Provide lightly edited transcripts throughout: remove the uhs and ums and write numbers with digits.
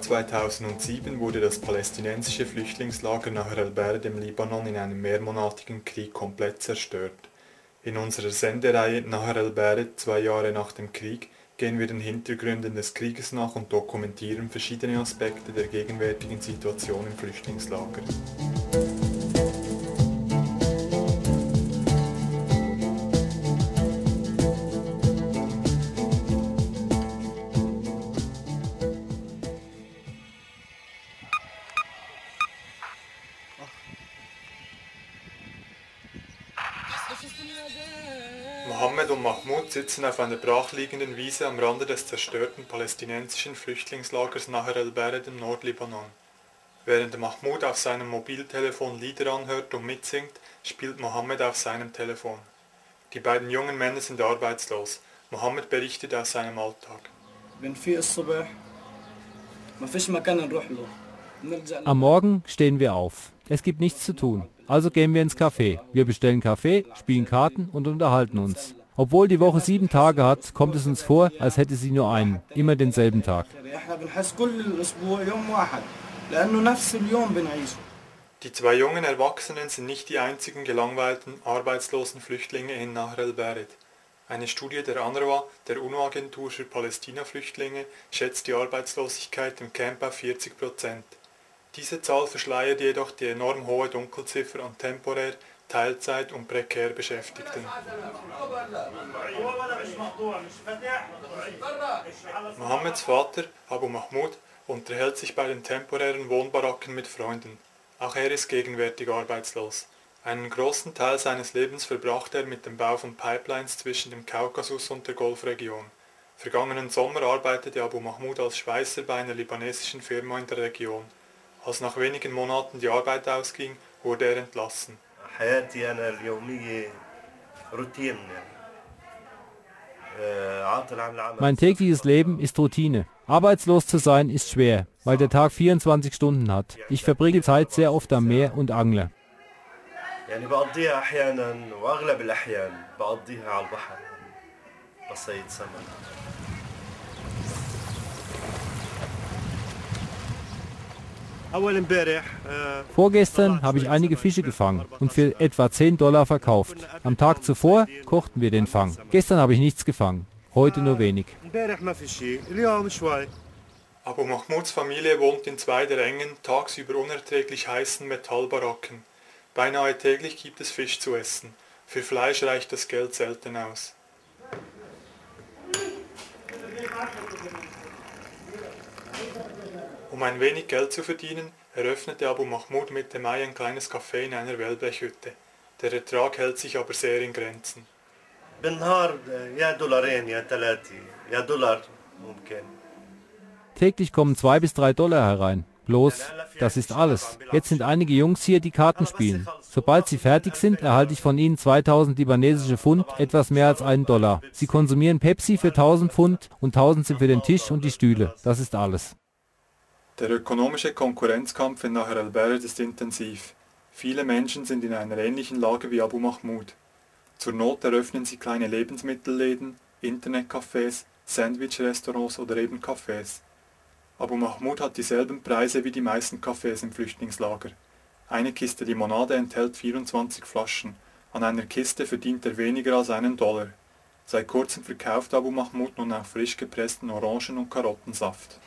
2007 wurde das palästinensische Flüchtlingslager Nahr el-Bared im Libanon in einem mehrmonatigen Krieg komplett zerstört. In unserer Sendereihe Nahr el-Bared 2 Jahre nach dem Krieg gehen wir den Hintergründen des Krieges nach und dokumentieren verschiedene Aspekte der gegenwärtigen Situation im Flüchtlingslager. Mohammed und Mahmoud sitzen auf einer brachliegenden Wiese am Rande des zerstörten palästinensischen Flüchtlingslagers Nahr el-Bared im Nordlibanon. Während Mahmoud auf seinem Mobiltelefon Lieder anhört und mitsingt, spielt Mohammed auf seinem Telefon. Die beiden jungen Männer sind arbeitslos. Mohammed berichtet aus seinem Alltag. Am Morgen stehen wir auf. Es gibt nichts zu tun. Also gehen wir ins Café. Wir bestellen Kaffee, spielen Karten und unterhalten uns. Obwohl die Woche 7 Tage hat, kommt es uns vor, als hätte sie nur einen. Immer denselben Tag. Die 2 jungen Erwachsenen sind nicht die einzigen gelangweilten, arbeitslosen Flüchtlinge in Nahr el-Bared. Eine Studie der UNRWA, der UNO-Agentur für Palästina-Flüchtlinge, schätzt die Arbeitslosigkeit im Camp auf 40%. Diese Zahl verschleiert jedoch die enorm hohe Dunkelziffer an temporär, Teilzeit und prekär Beschäftigten. Mohammeds Vater, Abu Mahmoud, unterhält sich bei den temporären Wohnbaracken mit Freunden. Auch er ist gegenwärtig arbeitslos. Einen großen Teil seines Lebens verbrachte er mit dem Bau von Pipelines zwischen dem Kaukasus und der Golfregion. Vergangenen Sommer arbeitete Abu Mahmoud als Schweißer bei einer libanesischen Firma in der Region. Als nach wenigen Monaten die Arbeit ausging, wurde er entlassen. Mein tägliches Leben ist Routine. Arbeitslos zu sein ist schwer, weil der Tag 24 Stunden hat. Ich verbringe Zeit sehr oft am Meer und angle. Vorgestern habe ich einige Fische gefangen und für etwa $10 verkauft. Am Tag zuvor kochten wir den Fang. Gestern habe ich nichts gefangen, heute nur wenig. Abu Mahmouds Familie wohnt in 2 der engen, tagsüber unerträglich heißen Metallbaracken. Beinahe täglich gibt es Fisch zu essen. Für Fleisch reicht das Geld selten aus. Um ein wenig Geld zu verdienen, eröffnete Abu Mahmoud Mitte Mai ein kleines Café in einer Wellblechhütte. Der Ertrag hält sich aber sehr in Grenzen. Täglich kommen $2 bis $3 herein. Bloß, das ist alles. Jetzt sind einige Jungs hier, die Karten spielen. Sobald sie fertig sind, erhalte ich von ihnen 2000 libanesische Pfund, etwas mehr als $1. Sie konsumieren Pepsi für 1000 Pfund und 1000 sind für den Tisch und die Stühle. Das ist alles. Der ökonomische Konkurrenzkampf in Nahr el-Bared ist intensiv. Viele Menschen sind in einer ähnlichen Lage wie Abu Mahmoud. Zur Not eröffnen sie kleine Lebensmittelläden, Internetcafés, Sandwich-Restaurants oder eben Cafés. Abu Mahmoud hat dieselben Preise wie die meisten Cafés im Flüchtlingslager. Eine Kiste Limonade enthält 24 Flaschen. An einer Kiste verdient er weniger als $1. Seit kurzem verkauft Abu Mahmoud nun auch frisch gepressten Orangen- und Karottensaft.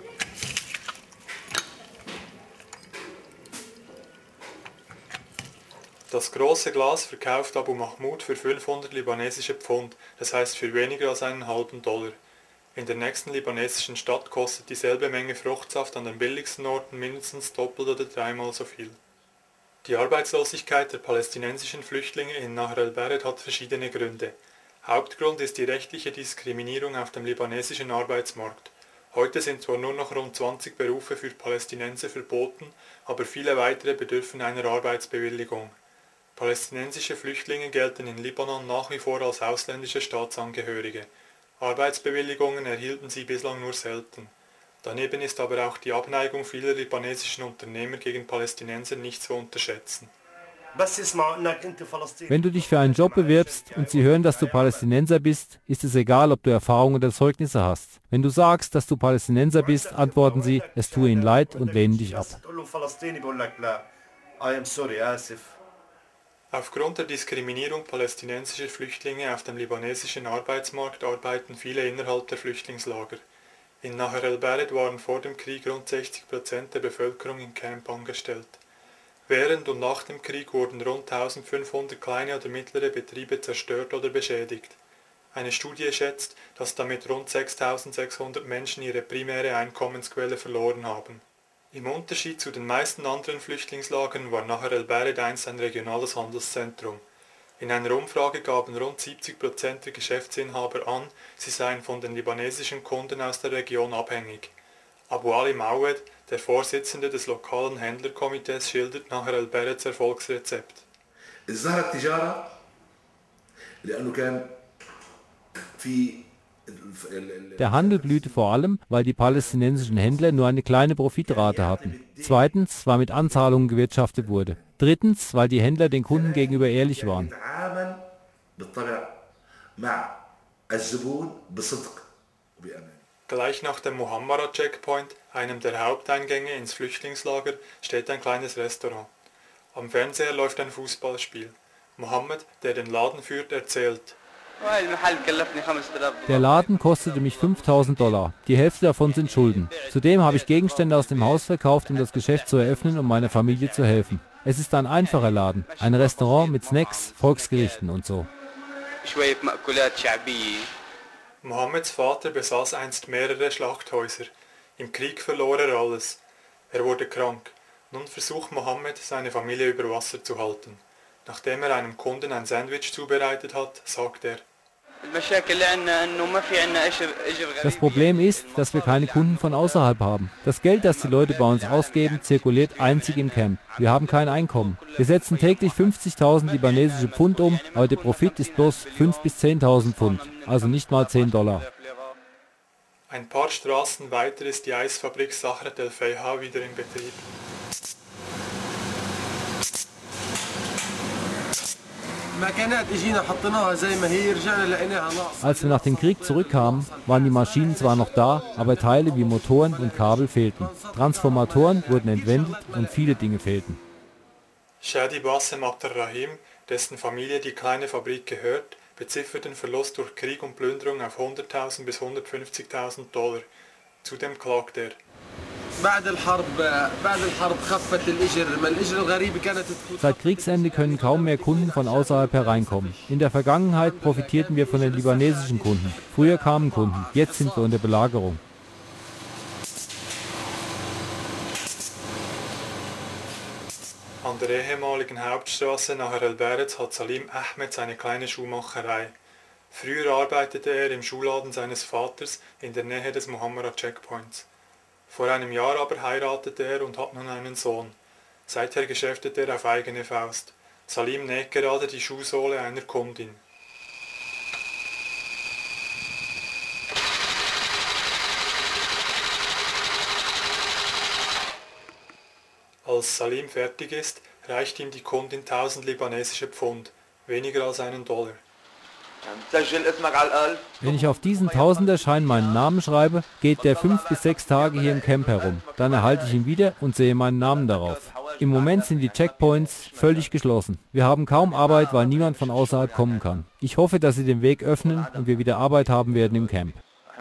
Das große Glas verkauft Abu Mahmoud für 500 libanesische Pfund, das heißt für weniger als $1,50. In der nächsten libanesischen Stadt kostet dieselbe Menge Fruchtsaft an den billigsten Orten mindestens doppelt oder 3-mal so viel. Die Arbeitslosigkeit der palästinensischen Flüchtlinge in Nahr el-Bared hat verschiedene Gründe. Hauptgrund ist die rechtliche Diskriminierung auf dem libanesischen Arbeitsmarkt. Heute sind zwar nur noch rund 20 Berufe für Palästinenser verboten, aber viele weitere bedürfen einer Arbeitsbewilligung. Palästinensische Flüchtlinge gelten in Libanon nach wie vor als ausländische Staatsangehörige. Arbeitsbewilligungen erhielten sie bislang nur selten. Daneben ist aber auch die Abneigung vieler libanesischen Unternehmer gegen Palästinenser nicht zu unterschätzen. Wenn du dich für einen Job bewirbst und sie hören, dass du Palästinenser bist, ist es egal, ob du Erfahrungen oder Zeugnisse hast. Wenn du sagst, dass du Palästinenser bist, antworten sie, es tue ihnen leid und lehnen dich ab. Aufgrund der Diskriminierung palästinensischer Flüchtlinge auf dem libanesischen Arbeitsmarkt arbeiten viele innerhalb der Flüchtlingslager. In Nahr el-Bared waren vor dem Krieg rund 60% der Bevölkerung im Camp angestellt. Während und nach dem Krieg wurden rund 1500 kleine oder mittlere Betriebe zerstört oder beschädigt. Eine Studie schätzt, dass damit rund 6600 Menschen ihre primäre Einkommensquelle verloren haben. Im Unterschied zu den meisten anderen Flüchtlingslagern war Nahr el-Bared einst ein regionales Handelszentrum. In einer Umfrage gaben rund 70% der Geschäftsinhaber an, sie seien von den libanesischen Kunden aus der Region abhängig. Abu Ali Mawed, der Vorsitzende des lokalen Händlerkomitees, schildert Nahr el-Bareds Erfolgsrezept. Der Handel blühte vor allem, weil die palästinensischen Händler nur eine kleine Profitrate hatten. Zweitens, weil mit Anzahlungen gewirtschaftet wurde. Drittens, weil die Händler den Kunden gegenüber ehrlich waren. Gleich nach dem Muhammara Checkpoint, einem der Haupteingänge ins Flüchtlingslager, steht ein kleines Restaurant. Am Fernseher läuft ein Fußballspiel. Mohammed, der den Laden führt, erzählt: Der Laden kostete mich $5.000. Die Hälfte davon sind Schulden. Zudem habe ich Gegenstände aus dem Haus verkauft, um das Geschäft zu eröffnen, um meiner Familie zu helfen. Es ist ein einfacher Laden, ein Restaurant mit Snacks, Volksgerichten und so. Mohammeds Vater besaß einst mehrere Schlachthäuser. Im Krieg verlor er alles. Er wurde krank. Nun versucht Mohammed, seine Familie über Wasser zu halten. Nachdem er einem Kunden ein Sandwich zubereitet hat, sagt er: Das Problem ist, dass wir keine Kunden von außerhalb haben. Das Geld, das die Leute bei uns ausgeben, zirkuliert einzig im Camp. Wir haben kein Einkommen. Wir setzen täglich 50.000 libanesische Pfund um, aber der Profit ist bloß 5.000 bis 10.000 Pfund, also nicht mal $10. Ein paar Straßen weiter ist die Eisfabrik Sahrat el-Feiha wieder in Betrieb. Als wir nach dem Krieg zurückkamen, waren die Maschinen zwar noch da, aber Teile wie Motoren und Kabel fehlten. Transformatoren wurden entwendet und viele Dinge fehlten. Shadi Bassem Abderrahim, dessen Familie die kleine Fabrik gehört, beziffert den Verlust durch Krieg und Plünderung auf $100.000 bis $150.000. Zudem klagt er: Seit Kriegsende können kaum mehr Kunden von außerhalb hereinkommen. In der Vergangenheit profitierten wir von den libanesischen Kunden. Früher kamen Kunden, jetzt sind wir unter Belagerung. An der ehemaligen Hauptstraße Nahr el-Bared hat Salim Ahmed seine kleine Schuhmacherei. Früher arbeitete er im Schuhladen seines Vaters in der Nähe des Muhammara Checkpoints. Vor einem Jahr aber heiratete er und hat nun einen Sohn. Seither geschäftet er auf eigene Faust. Salim näht gerade die Schuhsohle einer Kundin. Als Salim fertig ist, reicht ihm die Kundin 1000 libanesische Pfund, weniger als $1. Wenn ich auf diesen Tausenderschein meinen Namen schreibe, geht der 5 bis 6 Tage hier im Camp herum. Dann erhalte ich ihn wieder und sehe meinen Namen darauf. Im Moment sind die Checkpoints völlig geschlossen. Wir haben kaum Arbeit, weil niemand von außerhalb kommen kann. Ich hoffe, dass sie den Weg öffnen und wir wieder Arbeit haben werden im Camp.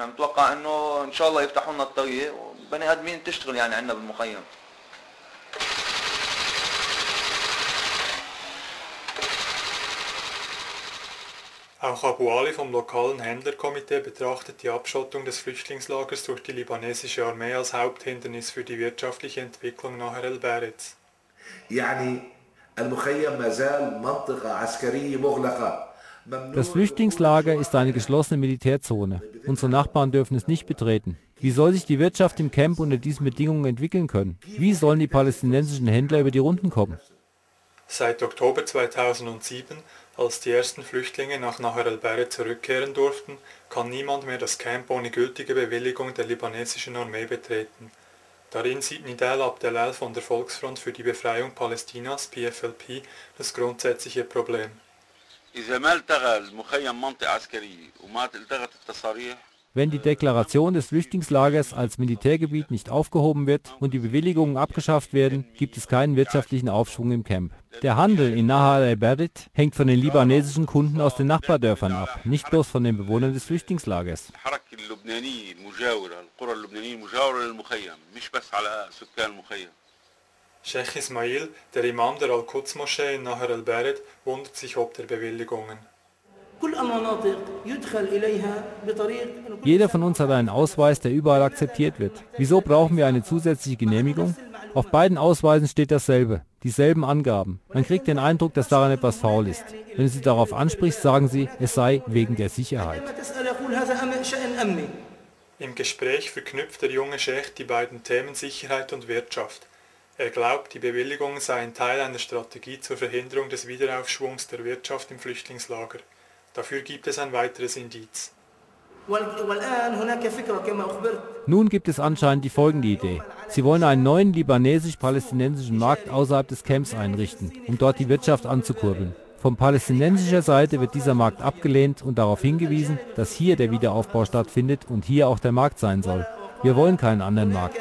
Auch Abu Ali vom lokalen Händlerkomitee betrachtet die Abschottung des Flüchtlingslagers durch die libanesische Armee als Haupthindernis für die wirtschaftliche Entwicklung Nahr el-Bareds. Das Flüchtlingslager ist eine geschlossene Militärzone. Unsere Nachbarn dürfen es nicht betreten. Wie soll sich die Wirtschaft im Camp unter diesen Bedingungen entwickeln können? Wie sollen die palästinensischen Händler über die Runden kommen? Seit Oktober 2007, als die ersten Flüchtlinge nach Nahr el-Bared zurückkehren durften, kann niemand mehr das Camp ohne gültige Bewilligung der libanesischen Armee betreten. Darin sieht Nidal Abdelal von der Volksfront für die Befreiung Palästinas, PFLP, das grundsätzliche Problem. Wenn die Deklaration des Flüchtlingslagers als Militärgebiet nicht aufgehoben wird und die Bewilligungen abgeschafft werden, gibt es keinen wirtschaftlichen Aufschwung im Camp. Der Handel in Nahar el-Bared hängt von den libanesischen Kunden aus den Nachbardörfern ab, nicht bloß von den Bewohnern des Flüchtlingslagers. Sheikh Ismail, der Imam der Al-Quds-Moschee in Nahar el-Bared, wundert sich ob der Bewilligungen. Jeder von uns hat einen Ausweis, der überall akzeptiert wird. Wieso brauchen wir eine zusätzliche Genehmigung? Auf beiden Ausweisen steht dasselbe, dieselben Angaben. Man kriegt den Eindruck, dass daran etwas faul ist. Wenn du sie darauf ansprichst, sagen sie, es sei wegen der Sicherheit. Im Gespräch verknüpft der junge Sheikh die beiden Themen Sicherheit und Wirtschaft. Er glaubt, die Bewilligungen seien Teil einer Strategie zur Verhinderung des Wiederaufschwungs der Wirtschaft im Flüchtlingslager. Dafür gibt es ein weiteres Indiz. Nun gibt es anscheinend die folgende Idee. Sie wollen einen neuen libanesisch-palästinensischen Markt außerhalb des Camps einrichten, um dort die Wirtschaft anzukurbeln. Von palästinensischer Seite wird dieser Markt abgelehnt und darauf hingewiesen, dass hier der Wiederaufbau stattfindet und hier auch der Markt sein soll. Wir wollen keinen anderen Markt.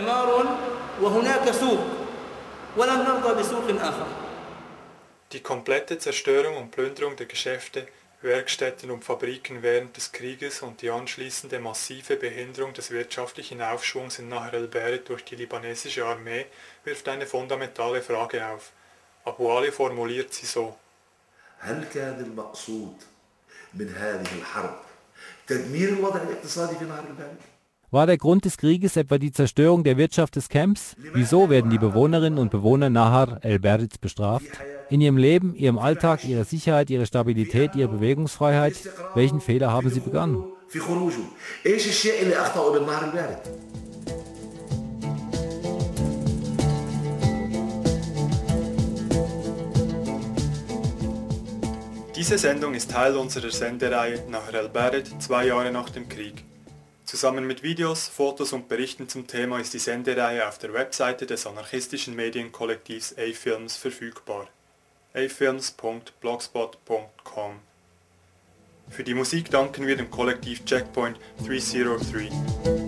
Die komplette Zerstörung und Plünderung der Geschäfte, Werkstätten und Fabriken während des Krieges und die anschließende massive Behinderung des wirtschaftlichen Aufschwungs in Nahar el-Bared durch die libanesische Armee wirft eine fundamentale Frage auf. Abu Ali formuliert sie so: هل كان المقصود من هذه الحرب تدمير الوضع الاقتصادي في نهر البارد؟ War der Grund des Krieges etwa die Zerstörung der Wirtschaft des Camps? Wieso werden die Bewohnerinnen und Bewohner Nahar el-Bared bestraft? In ihrem Leben, ihrem Alltag, ihrer Sicherheit, ihrer Stabilität, ihrer Bewegungsfreiheit, welchen Fehler haben sie begangen? Diese Sendung ist Teil unserer Sendereihe Nahar el-Bared, 2 Jahre nach dem Krieg. Zusammen mit Videos, Fotos und Berichten zum Thema ist die Sendereihe auf der Webseite des anarchistischen Medienkollektivs A-Films verfügbar. afilms.blogspot.com. Für die Musik danken wir dem Kollektiv Checkpoint 303.